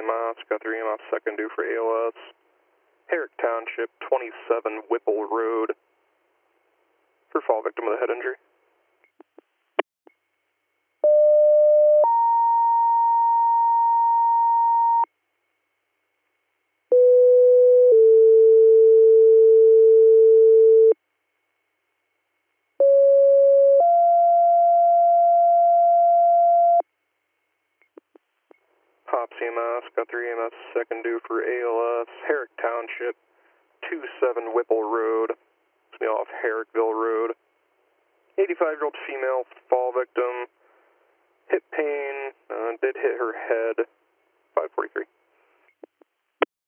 EMS, got 3 EMS second due for ALS. Herrick Township, 27 Whipple Road. For fall victim with a head injury. Hops EMS, got 3 EMS second due for ALS. Herrick Township, 27 Whipple Road. It's me off Herrickville Road. 85-year-old female fall victim. Hip pain, did hit her head. 543.